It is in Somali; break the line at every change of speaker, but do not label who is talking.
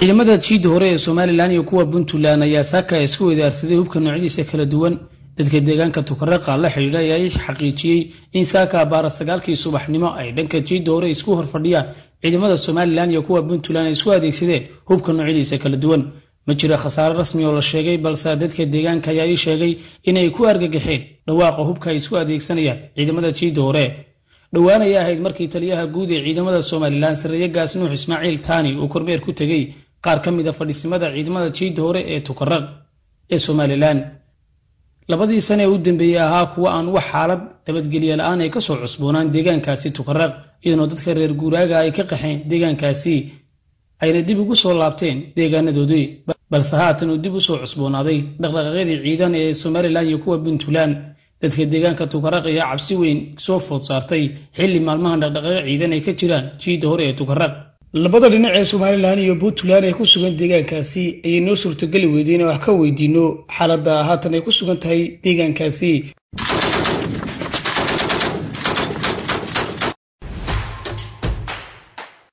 ciidamada jiid hore ee Soomaaliland iyo kuwa Puntland ayaa saaka isku wadaarsaday hubka noocyadiisa kala duwan dadka deegaanka Tukaraq la xiriiray ay xaqiijiyay in saaka baar 9kii subaxnimo ay dhanka jiid hore isku horfadhiyaan ciidamada Soomaaliland iyo kuwa Puntland isku adeegsadeen hubka noocyadiisa kala duwan ma jiro khasaare rasmi oo la sheegay balse dadka deegaanka ayaa sheegay inay ku argagaxeen dhawaaqa hubka ay isku adeegsanayaan ciidamada jiid hore dhawaanaya ahayd markii taliyaha guud ee ciidamada Soomaaliland Sareeya Gaas Nuux Ismaaciil Taani uu kormeer ku tagay qaar kamid ah fadhiisimada ciidamada jiid hore ee Tukaraq ee Soomaaliland labadii sano u dambeeyay ahaa kuwa aan wax xaalad nabadgelyo la'aan ay ka soo cusboonaan deegaankaasi Tukaraq iyadoo dadka reer guuraaga ay ka qaxeen deegaankaasi ayna dib ugu soo laabteen deegaanadoodii balse haatan uu dib u soo cusboonaaday dhaqdhaqaaqyadii ciidan ee Soomaaliland iyo kuwa Puntland dadka deegaanka Tukaraq ayaa cabsi weyn soo food saartay xilli maalmahan dhaqdhaqaaq ciidan ay ka jiraan jiid hore ee Tukaraq labada dhinac ee Soomaaliland iyo Puntland ay ku sugan deegaankaasi ay noo suurtagali weydeen wax ka weydiino xaaladda haatan ay ku sugan tahay deegaankaasi